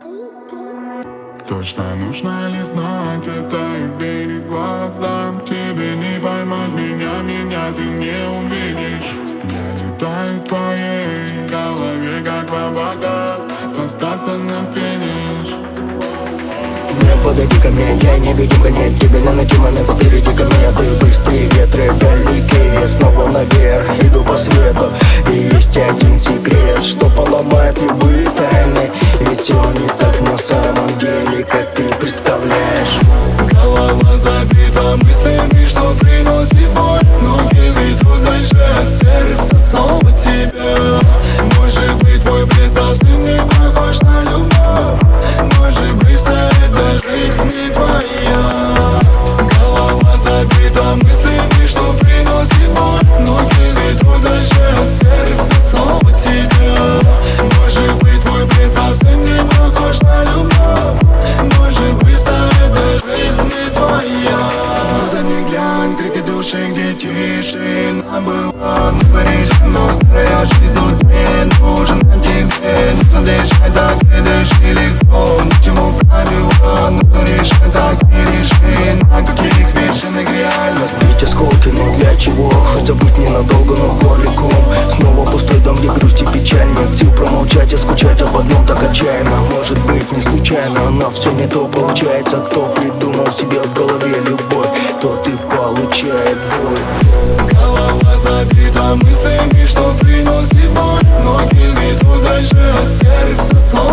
Точно нужно ли знать это и верить глазам? Тебе не поймать меня ты не увидишь. Я летаю в твоей голове, как в облаках, со старта на финиш. Не подойди ко мне, я не видим конец. Тебе на ночи момент, попереди ко мне. Ты быстрее, ветры вдалеке. Я снова наверх, иду по свету. И есть один секрет, что поломает любые тайны. Ведь все не так на самом деле, как ты представляешь. Голова забита мыслями, что приносит боль. Ноги ведут дальше от сердца, снова тебя. Может быть, твой бред совсем не похож на любовь. Может быть, вся эта жизнь не твоя. Голова забита мыслями, что приносит боль. Ноги ведут дальше от сердца, снова тебя. Может быть, твой бред совсем не похож на любовь. Может быть, вся эта жизнь не твоя. Куда ни глянь, крики души, где тишина была. На Париже, но старая жизнь тут не нужен антигрен. Нужно дышать, так и дыши легко. Ни к чему правила, нужно решать, так и реши. На каких вершинах реальность? Ведь осколки, но для чего? Хоть забыть ненадолго, но в горле ком. Снова пустой дом, где грусть и печаль. Нет сил промолчать и скучать об одном так отчаянно. Может быть, не случайно, но все не то получается. Кто придумал себе в голове любовь, тот и получает боль. Голова забита мыслями, что приносит боль. Ноги ведут дальше от сердца, снова